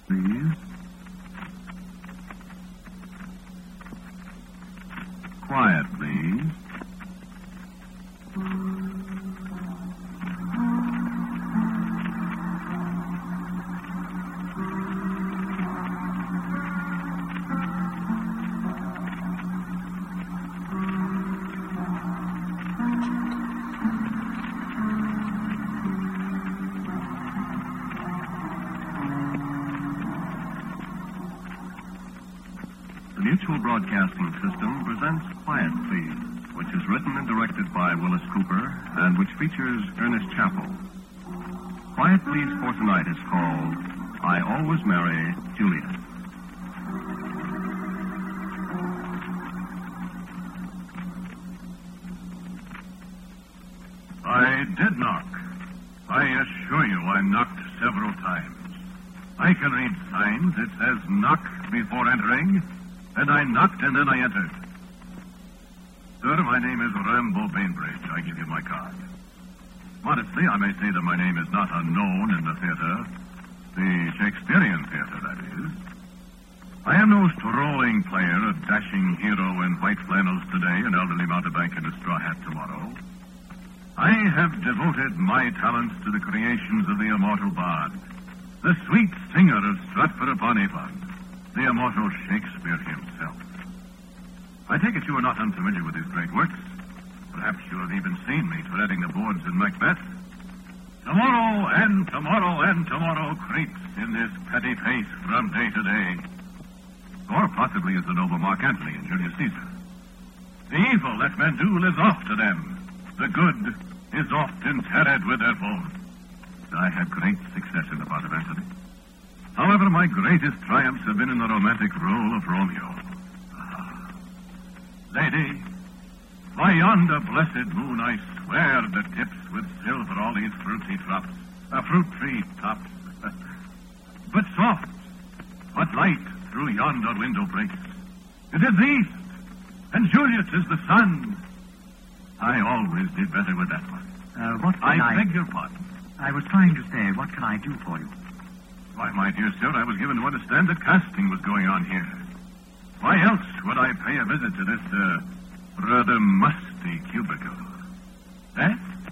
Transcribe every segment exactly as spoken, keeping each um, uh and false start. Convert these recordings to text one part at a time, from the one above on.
Please. Quiet, please. The Mutual Broadcasting System presents Quiet, Please, which is written and directed by Willis Cooper and which features Ernest Chappell. Quiet, Please for tonight is called I Always Marry Juliet. I did knock. I assure you I knocked several times. I can read signs. It says knock before entering. And I knocked, and then I entered. Sir, my name is Rambo Bainbridge. I give you my card. Modestly, I may say that my name is not unknown in the theater. The Shakespearean theater, that is. I am no strolling player, a dashing hero in white flannels today, an elderly mountebank in a straw hat tomorrow. I have devoted my talents to the creations of the immortal bard, the sweet singer of Stratford-upon-Avon, the immortal Shakespeare himself. I take it you are not unfamiliar with his great works. Perhaps you have even seen me treading the boards in Macbeth. Tomorrow and tomorrow and tomorrow creeps in this petty pace from day to day. Or possibly as the noble Mark Antony in Julius Caesar. The evil that men do lives oft to them. The good is oft interred with their foes. I had great success in the part of Antony. However, my greatest triumphs have been in the romantic role of Romeo. Ah. Lady, by yonder blessed moon, I swear that tips with silver all these fruity drops, uh, fruit tree tops. But soft, what light through yonder window breaks. It is the east, and Juliet is the sun. I always did better with that one. Uh, what can I... I... beg your pardon. I was trying to say, what can I do for you? Why, my dear sir, I was given to understand that casting was going on here. Why else would I pay a visit to this, uh, rather musty cubicle? Eh?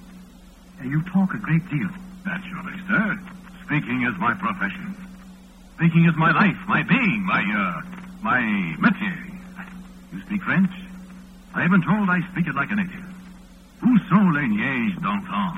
You talk a great deal. Naturally, sir. Speaking is my profession. Speaking is my life, my being, my, uh, my métier. You speak French? I have been told I speak it like a native. Où sont les niaises d'antan?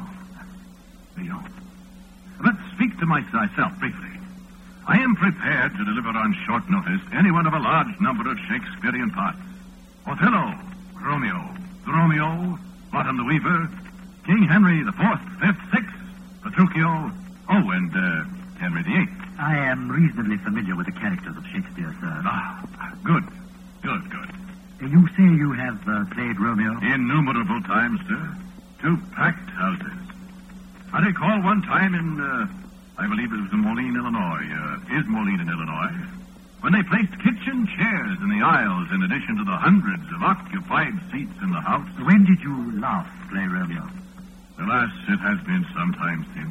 Lyon. But speak to myself briefly. I am prepared to deliver on short notice any one of a large number of Shakespearean parts. Othello, Romeo, Dromio, Bottom the Weaver, King Henry the Fourth, Fifth, Sixth, Petruchio, oh, and uh, Henry the Eighth. I am reasonably familiar with the characters of Shakespeare, sir. Ah, good, good, good. You say you have uh, played Romeo? Innumerable times, sir. Two packed houses. I recall one time in, uh, I believe it was in Moline, Illinois. Uh, is Moline in Illinois? When they placed kitchen chairs in the aisles in addition to the hundreds of occupied seats in the house. When did you last play Romeo? Alas, it has been some time since.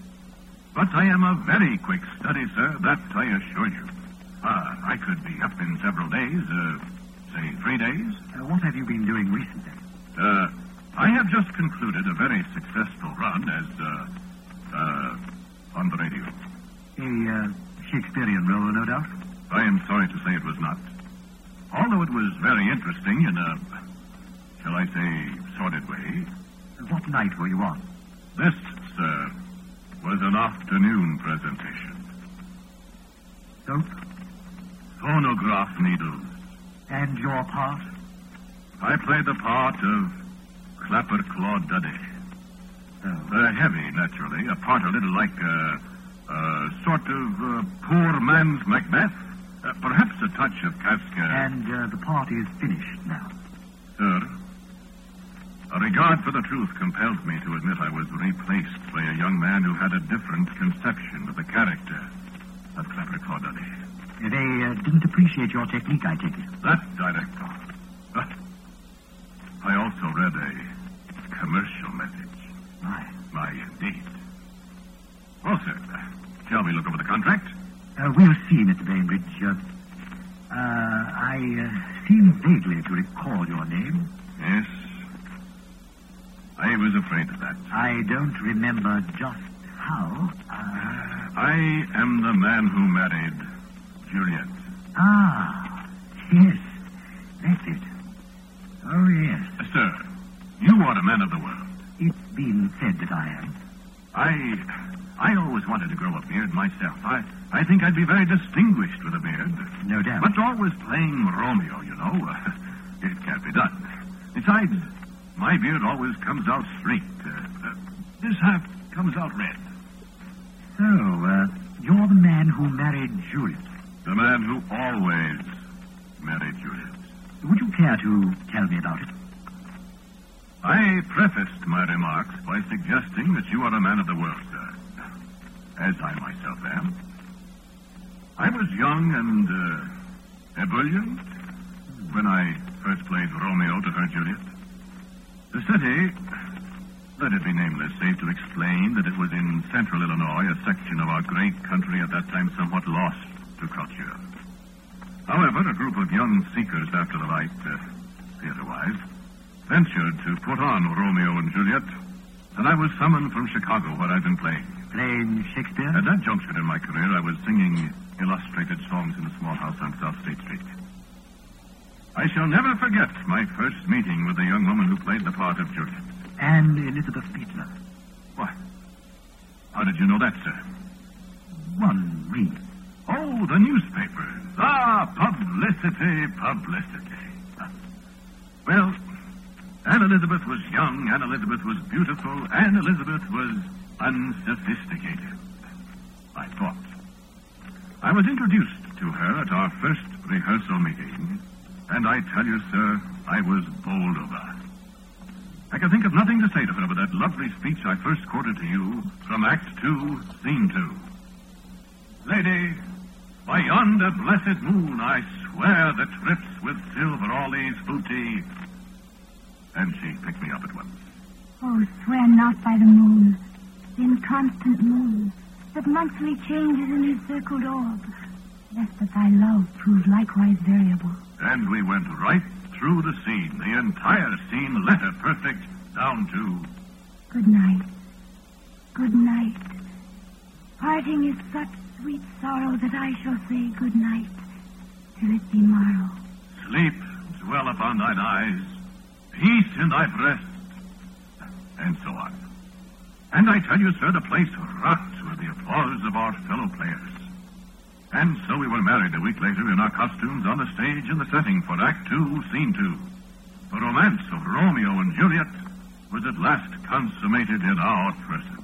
But I am a very quick study, sir, that I assure you. Uh, I could be up in several days, uh, say three days. Uh, what have you been doing recently? Uh, I have just concluded a very successful run as, uh, uh, on the radio. A, uh, Shakespearean role, no doubt? I am sorry to say it was not. Although it was very interesting in a, shall I say, sordid way. What night were you on? This, sir, was an afternoon presentation. Soap? Phonograph needles. And your part? I played the part of Clapper Claude Duddy. Oh. Uh, heavy, naturally. A part a little like a, a sort of uh, poor man's Macbeth. Uh, perhaps a touch of Kafka. And uh, the party is finished now. Sir, a regard for the truth compels me to admit I was replaced by a young man who had a different conception of the character of Clapper Claude Duddy. They uh, didn't appreciate your technique, I take it. That director. Uh, I also read a commercial message. My. My, indeed. Well, sir, shall we look over the contract? Uh, we'll see, Mister Bainbridge. Uh, uh, I uh, seem vaguely to recall your name. Yes. I was afraid of that. I don't remember just how. Uh, I am the man who married Juliet. ah, yes. That's it. Oh, yes. Uh, sir, you are a man of the world. It's been said that I am. I... I always wanted to grow a beard myself. I, I think I'd be very distinguished with a beard. No doubt. But always playing Romeo, you know, it can't be done. Besides, my beard always comes out straight. Uh, uh, this half comes out red. So, uh, you're the man who married Juliet. The man who always married Juliet. Would you care to tell me about it? I prefaced my remarks by suggesting that you are a man of the world, sir. As I myself am. I was young and uh, ebullient when I first played Romeo to her Juliet. The city, let it be nameless, save to explain that it was in central Illinois, a section of our great country at that time somewhat lost to culture. However, a group of young seekers after the light, uh, theater-wise, ventured to put on Romeo and Juliet, and I was summoned from Chicago, where I'd been playing. Playing Shakespeare? At that juncture in my career, I was singing illustrated songs in a small house on South State Street. I shall never forget my first meeting with the young woman who played the part of Juliet. And Elizabeth Beetler. What? How did you know that, sir? One reads. Oh, the newspapers. Ah, publicity, publicity. Well, Anne Elizabeth was young, Anne Elizabeth was beautiful, Anne Elizabeth was unsophisticated, I thought. I was introduced to her at our first rehearsal meeting, and I tell you, sir, I was bowled over. I can think of nothing to say to her but that lovely speech I first quoted to you from Act Two, Scene Two. Lady, by yonder blessed moon, I swear that trips with silver all these booty. And she picked me up at once. Oh, swear not by the moon, the inconstant moon, that monthly changes in his circled orb, lest that thy love prove likewise variable. And we went right through the scene, the entire scene, letter perfect, down to... Good night. Good night. Parting is such sweet sorrow that I shall say good night till it be morrow. Sleep dwell upon thine eyes, peace in thy breast, and so on. And I tell you, sir, the place rocked with the applause of our fellow players. And so we were married a week later in our costumes on the stage in the setting for Act Two, Scene Two. The romance of Romeo and Juliet was at last consummated in our person.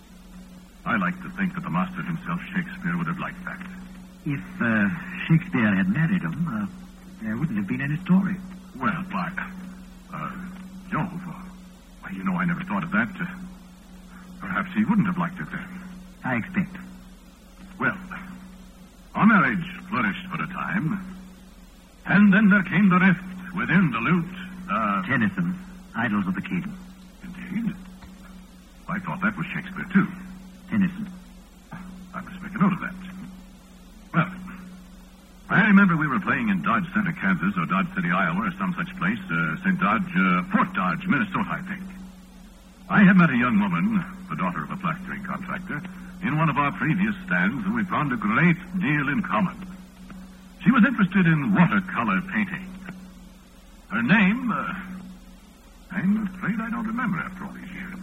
I like to think that the master himself, Shakespeare, would have liked that. If uh, Shakespeare had married him, uh, there wouldn't have been any story. Well, by... Uh, Jove, uh, why, you know, I never thought of that. Uh, perhaps he wouldn't have liked it then. I expect. Well, our marriage flourished for a time, and then there came the rift within the lute. Uh, Tennyson, Idyls of the King. Indeed. I thought that was Shakespeare, too. Tennyson. I must make a note of that. Well, I remember we were playing in Dodge Center, Kansas, or Dodge City, Iowa, or some such place. Uh, Saint Dodge, uh, Fort Dodge, Minnesota, I think. I had met a young woman, the daughter of a plastering contractor, in one of our previous stands, and we found a great deal in common. She was interested in watercolor painting. Her name, uh, I'm afraid I don't remember after all these years.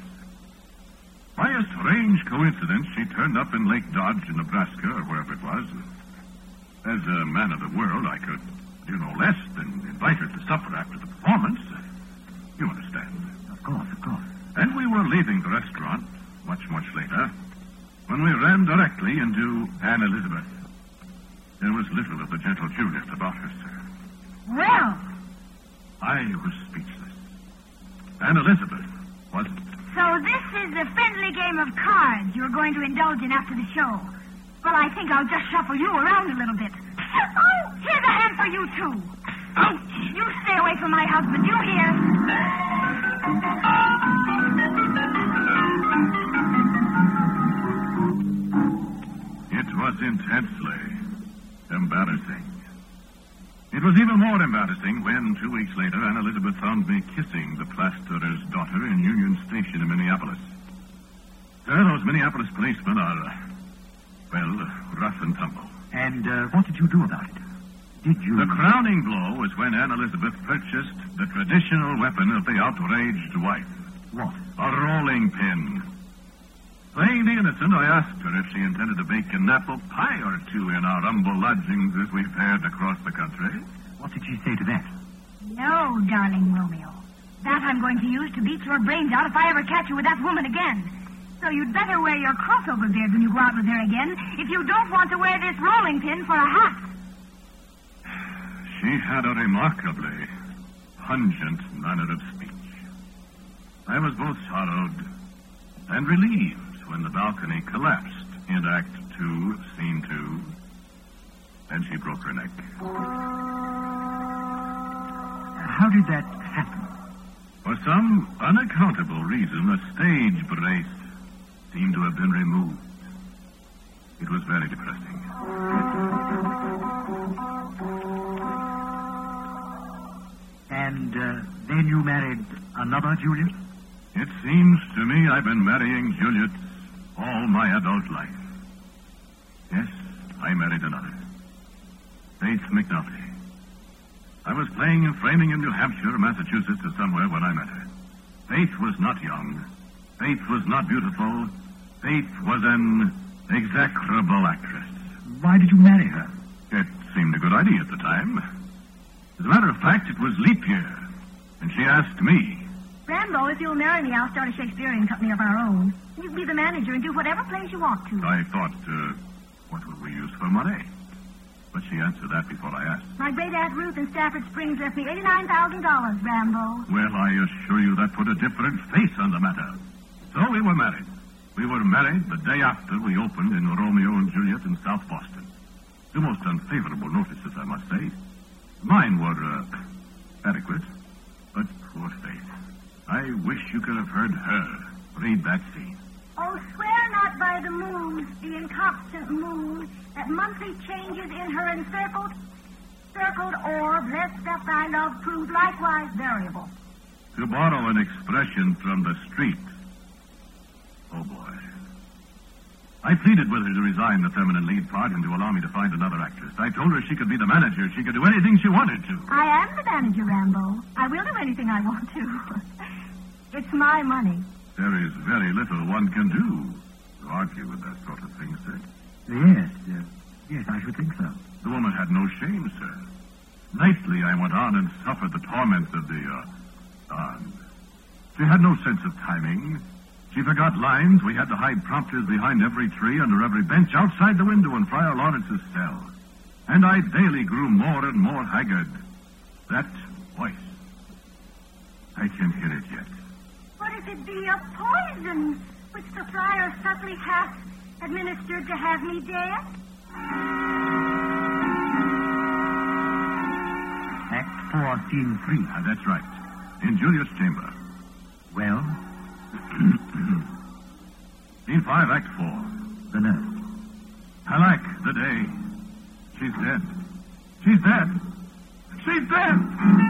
By a strange coincidence, she turned up in Lake Dodge, in Nebraska, or wherever it was. As a man of the world, I could do no less than invite her to supper after the performance. You understand? Of course, of course. And we were leaving the restaurant, much, much later, when we ran directly into Anne Elizabeth. There was little of the gentle Juliet about her, sir. Well, I was speechless. Anne Elizabeth wasn't. so this is the friendly game of cards you're going to indulge in after the show. Well, I think I'll just shuffle you around a little bit. Oh, here's a hand for you, too. Ouch! You stay away from my husband, you hear? It was intensely, embarrassing. It was even more embarrassing when, two weeks later, Anne Elizabeth found me kissing the plasterer's daughter in Union Station in Minneapolis. Sir, those Minneapolis policemen are, uh, well, rough and tumble. And uh, what did you do about it? Did you... The crowning blow was when Anne Elizabeth purchased the traditional weapon of the outraged wife. What? A rolling pin. Playing the innocent, I asked her if she intended to bake an apple pie or two in our humble lodgings as we fared across the country. What did she say to that? No, darling Romeo. That I'm going to use to beat your brains out if I ever catch you with that woman again. So you'd better wear your crossover beard when you go out with her again, if you don't want to wear this rolling pin for a hat. She had a remarkably pungent manner of speech. I was both sorrowed and relieved when the balcony collapsed in Act Two, Scene Two, and she broke her neck. How did that happen? For some unaccountable reason, a stage brace seemed to have been removed. It was very depressing. And uh, then you married another Juliet? It seems to me I've been marrying Juliets all my adult life. Yes, I married another. Faith McNulty. I was playing in Framing in New Hampshire, Massachusetts, or somewhere when I met her. Faith was not young. Faith was not beautiful. Faith was an execrable actress. Why did you marry her? It seemed a good idea at the time. As a matter of fact, it was leap year, and she asked me. Rambo, if you'll marry me, I'll start a Shakespearean company of our own. You can be the manager and do whatever plays you want to. I thought, uh, what would we use for money? But she answered that before I asked. My great-aunt Ruth in Stafford Springs left me eighty-nine thousand dollars, Rambo. Well, I assure you that put a different face on the matter. So we were married. We were married the day after we opened in Romeo and Juliet in South Boston. To most unfavorable notices, I must say. Mine were, uh, adequate. But poor Faith. I wish you could have heard her read that scene. Oh, swear not by the moon, the inconstant moon, that monthly changes in her encircled, circled orb, lest that thy love prove likewise variable. To borrow an expression from the street. Oh, boy. I pleaded with her to resign the feminine lead part and to allow me to find another actress. I told her she could be the manager. She could do anything she wanted to. I am the manager, Rambo. I will do anything I want to. It's my money. There is very little one can do to argue with that sort of thing, sir. Yes, uh, yes, I should think so. The woman had no shame, sir. Nightly I went on and suffered the torments of the, uh, dawn. She had no sense of timing. She forgot lines. We had to hide prompters behind every tree, under every bench, outside the window in Friar Lawrence's cell. And I daily grew more and more haggard. That voice. I can hear it yet. What if it be a poison which the friar subtly hath administered to have me dead? Act four, scene three. Ah, that's right. In Juliet's chamber. Well? Scene five, act four. The nurse. Halak, the day. She's dead. She's dead. She's dead!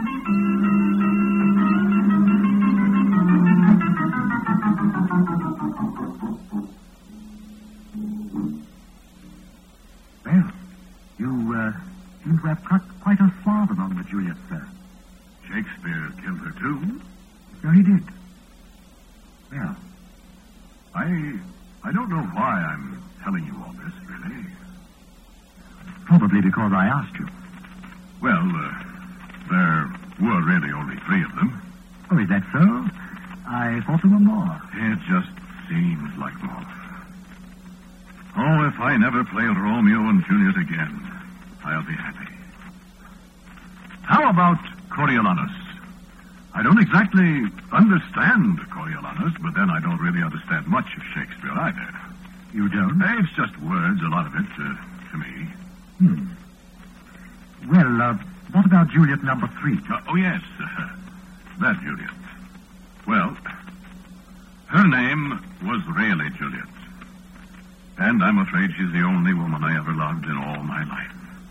Well, you, uh, seem to have cut quite a swath among the Juliets, sir. Shakespeare killed her, too. So he did. Well, I... I don't know why I'm telling you all this, really. probably because I asked you. Well, uh, there were really only three of them. Oh, is that so? I thought there were more. It just seems like more. Oh, if I never play Romeo and Juliet again, I'll be happy. How about Coriolanus? I don't exactly understand Coriolanus, but then I don't really understand much of Shakespeare either. You don't? It's just words, a lot of it, uh, to me. Hmm. Well, uh, what about Juliet number three? Uh, oh, yes, uh, that Juliet. Well, her name was really Juliet. And I'm afraid she's the only woman I ever loved in all my life.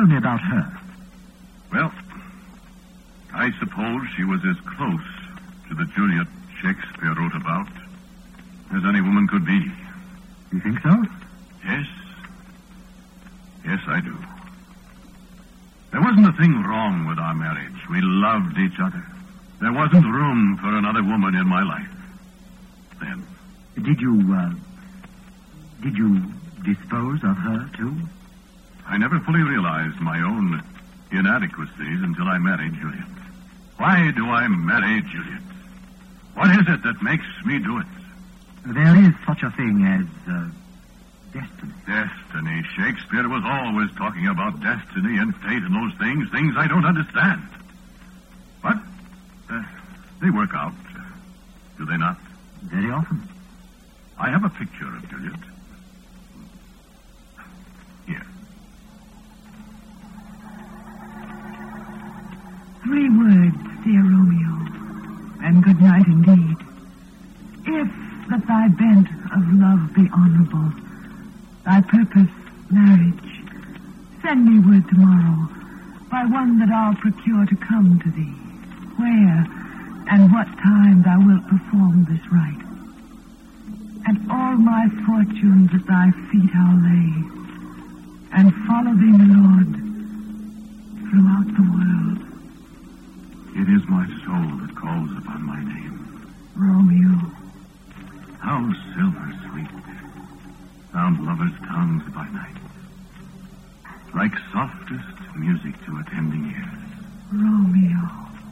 Tell me about her. Well, I suppose she was as close to the Juliet Shakespeare wrote about as any woman could be. You think so? Yes. Yes, I do. There wasn't a thing wrong with our marriage. We loved each other. There wasn't room for another woman in my life. Then. Did you, uh, did you dispose of her, too? I never fully realized my own inadequacies until I married Juliet. Why do I marry Juliet? What is it that makes me do it? There is such a thing as, uh, destiny. Destiny. Shakespeare was always talking about destiny and fate and those things, things I don't understand. But uh, they work out, do they not? Very often. I have a picture of Juliet. Here. Three words, dear Romeo, and good night indeed. If that thy bent of love be honorable, thy purpose marriage, send me word tomorrow by one that I'll procure to come to thee, where and what time thou wilt perform this rite. And all my fortunes at thy feet I'll lay, and follow thee, my lord, throughout the world. It is my soul that calls upon my name. Romeo. How silver sweet sound lovers' tongues by night, like softest music to attending ears. Romeo.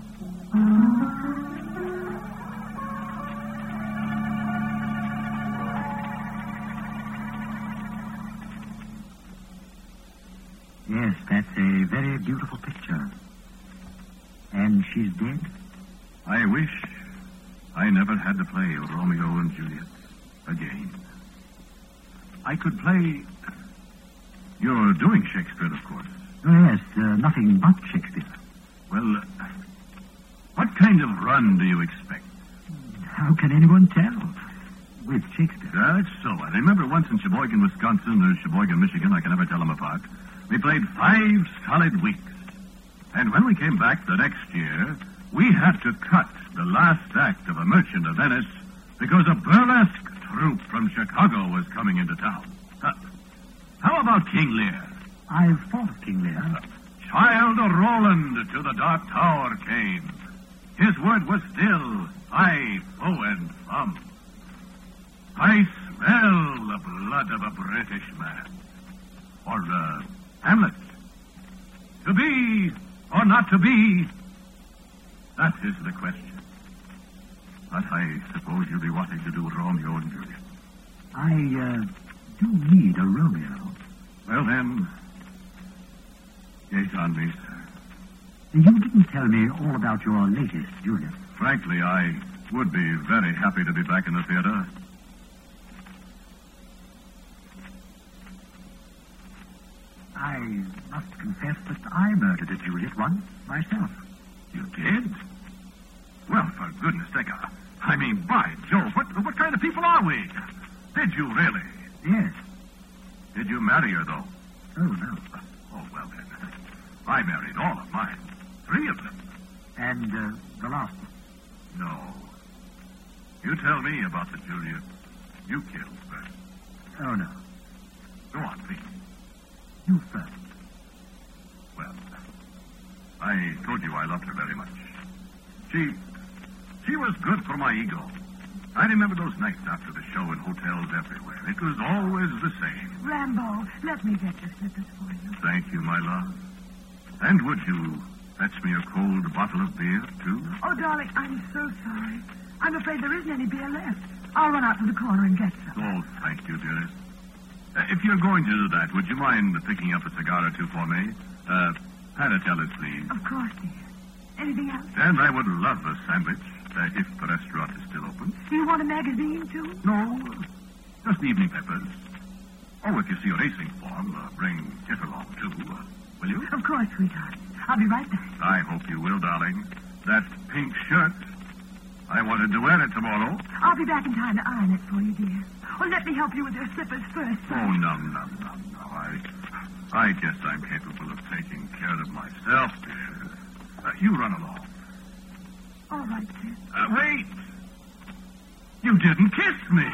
Yes, that's a very beautiful picture. And she's dead? I wish I never had to play Romeo and Juliet again. I could play... You're doing Shakespeare, of course. Oh, yes, uh, nothing but Shakespeare. Well, uh, what kind of run do you expect? How can anyone tell? With Shakespeare. That's so. I remember once in Sheboygan, Wisconsin, or Sheboygan, Michigan, I can never tell them apart. We played five solid weeks. And when we came back the next year, we had to cut the last act of A Merchant of Venice because a burlesque troupe from Chicago was coming into town. Uh, how about King Lear? I've thought of King Lear. Uh, Child of Roland to the Dark Tower came. His word was still, I, fo, and fum. I smell the blood of a British man. Or, uh, Hamlet. To be or not to be, that is the question. But I suppose you'll be wanting to do Romeo and Juliet. I, uh, do need a Romeo. Well, then, gaze on me, sir. You didn't tell me all about your latest Juliet. Frankly, I would be very happy to be back in the theater. I must confess that I murdered a Juliet once myself. You did? Well, for goodness sake, I, I mean, by Jove, what, what kind of people are we? Did you really? Yes. Did you marry her, though? Oh, no. Oh, well, then. I married all of mine. Three of them. And, uh, the last one? No. You tell me about the Juliet you killed first. Oh, no. Go on, please. You first. Well, I told you I loved her very much. She, she was good for my ego. I remember those nights after the show in hotels everywhere. It was always the same. Rambo, let me get your slippers for you. Thank you, my love. And would you fetch me a cold bottle of beer, too? Oh, darling, I'm so sorry. I'm afraid there isn't any beer left. I'll run out to the corner and get some. Oh, thank you, dearest. Uh, if you're going to do that, would you mind picking up a cigar or two for me? Uh, Panatellas, please. Of course, dear. Anything else? And I would love a sandwich, uh, if the restaurant is still open. Do you want a magazine, too? No, just evening papers. Oh, if you see a racing form, uh, bring Kit along, too. Uh, will you? Of course, sweetheart. I'll be right back. I hope you will, darling. That pink shirt, I wanted to wear it tomorrow. I'll be back in time to iron it for you, dear. Or let me help you with your slippers first. Oh, no, no, no, no. I, I guess I'm capable of taking care of myself, dear. Uh, you run along. All right, sir. Uh, wait! You didn't kiss me!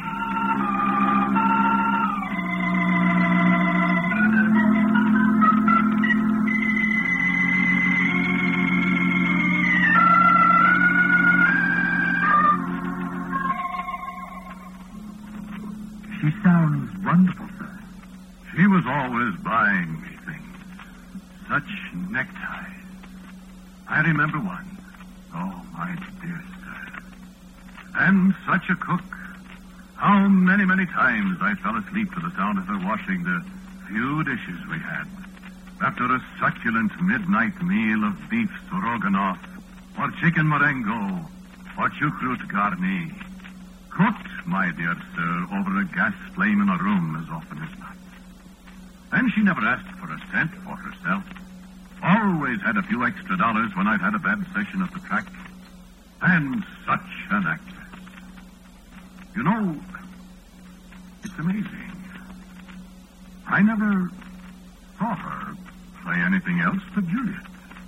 She sounds wonderful, sir. She was always buying me things. Such neckties. I remember one. Oh, my dear sir. And such a cook. How many, many times I fell asleep to the sound of her washing the few dishes we had. After a succulent midnight meal of beef stroganoff, or chicken marengo, or chucrut garni. Cooked, my dear sir, over a gas flame in a room as often as not. And she never asked for a cent for herself. Always had a few extra dollars when I'd had a bad session at the track. And such an actress. You know, it's amazing. I never saw her play anything else but Juliet.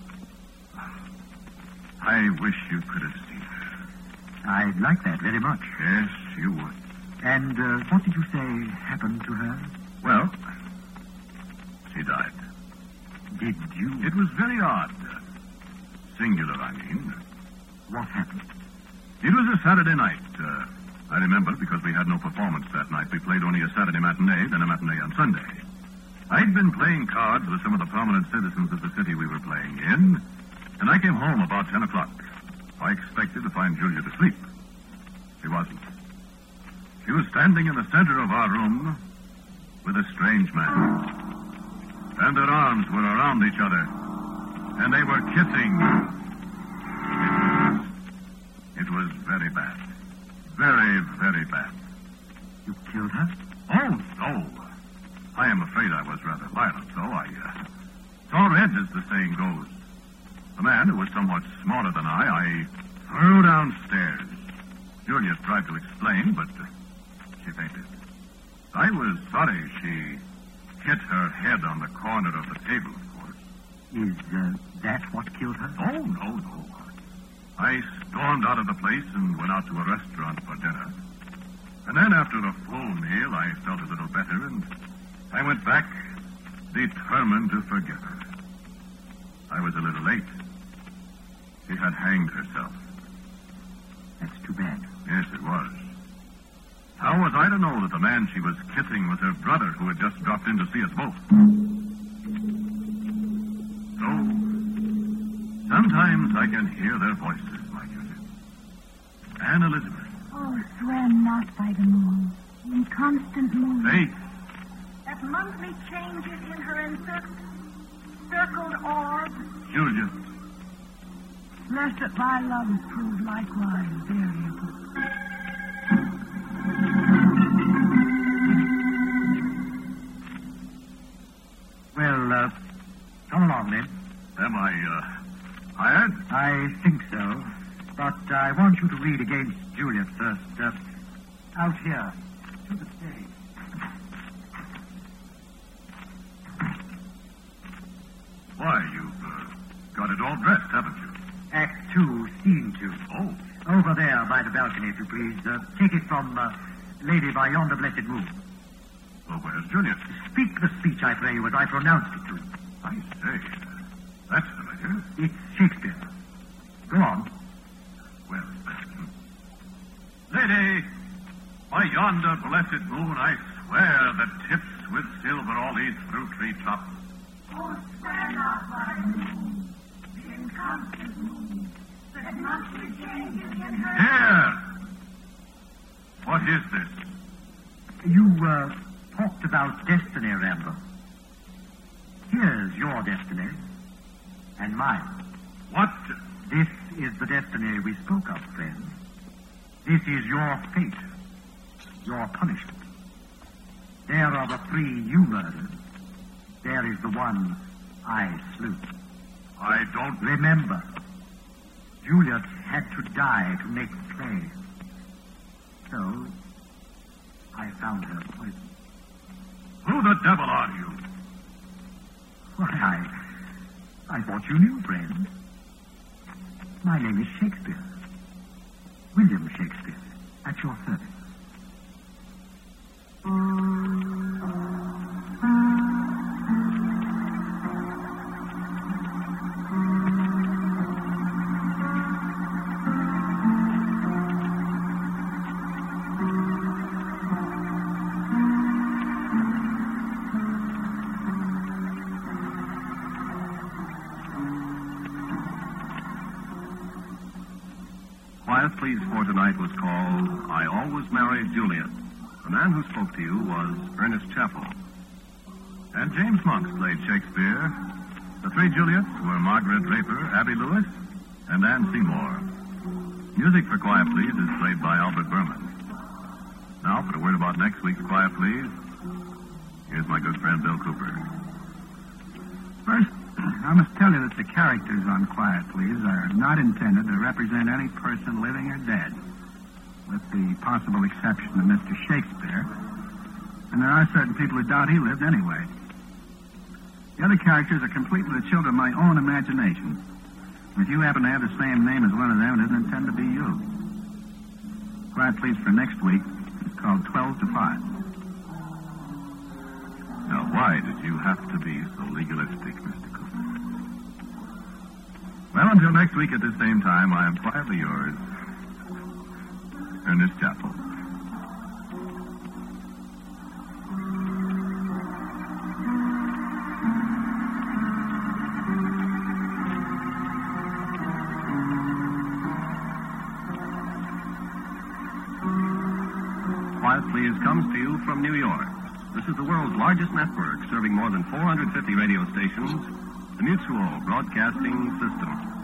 I wish you could have seen her. I'd like that very much. Yes, you would. And uh, what did you say happened to her? Well, she died. Did you? It was very odd. Singular, I mean. What happened? It was a Saturday night. Uh, I remember because we had no performance that night. We played only a Saturday matinee, then a matinee on Sunday. I'd been playing cards with some of the prominent citizens of the city we were playing in, and I came home about ten o'clock. I expected to find Juliet asleep. She wasn't. She was standing in the center of our room with a strange man. And their arms were around each other. And they were kissing. It was, it was very bad. Very, very bad. You killed her? Oh, no. I am afraid I was rather violent, so I uh, saw red, as the saying goes. The man, who was somewhat smaller than I, I threw downstairs. Juliet tried to explain, but uh, she fainted. I was sorry she hit her head on the corner of the table, of course. Is uh, that what killed her? Oh, no, no. I stormed out of the place and went out to a restaurant for dinner. And then after a full meal, I felt a little better, and I went back determined to forgive her. I was a little late. She had hanged herself. That's too bad. Yes, it was. How was I to know that the man she was kissing was her brother who had just dropped in to see us both? So, sometimes I can hear their voices, my Juliet. And Elizabeth. Oh, swear not by the moon. In constant moon. Faith. That monthly changes in her encircled, circled orb. Juliet. Lest that thy love prove likewise variable. Well, uh, come along then. Am I, uh, hired? I think so. But I want you to read against Juliet first. Uh, out here, to the stage. Why, you've uh, got it all dressed, haven't you? Act two, scene two. Oh. Over there by the balcony, if you please. Uh, take it from uh, Lady by yonder blessed moon. Well, where's Juliet? Speak the speech, I pray you, as I pronounced it to you. I say, that's familiar. It's Shakespeare. Go on. Well, lady, by yonder blessed moon, I swear that tips with silver all these fruit tree tops. Oh, swear not by the moon. The inconstant moon. That monthly changes in her. Here! What is this? You, uh, talked about destiny, Rambo. Here's your destiny. And mine. What? This is the destiny we spoke of, friend. This is your fate. Your punishment. There are the three you murdered. There is the one I slew. I don't... Remember, Juliet had to die to make play. So, I found her poison. Who the devil are you? Why, I, I thought you knew, friend. My name is Shakespeare. William Shakespeare, at your service. Quiet Please for tonight was called I Always Married Juliet. The man who spoke to you was Ernest Chappell. And James Monks played Shakespeare. The three Juliets were Margaret Draper, Abby Lewis, and Anne Seymour. Music for Quiet Please is played by Albert Berman. Now, for a word about next week's Quiet Please, here's my good friend Bill Cooper. First, I must tell you that the characters on Quiet Please are not intended to represent any person living or dead, with the possible exception of Mister Shakespeare. And there are certain people who doubt he lived anyway. The other characters are completely the children of my own imagination. If you happen to have the same name as one of them, it isn't intended to be you. Quiet Please for next week is called twelve to five. Now, why did you have to be so legalistic, Mister Cooper? Well, until next week at the same time, I am quietly yours, Ernest Chappell. Quiet Please comes to you from New York. This is the world's largest network, serving more than four hundred fifty radio stations, the Mutual Broadcasting System.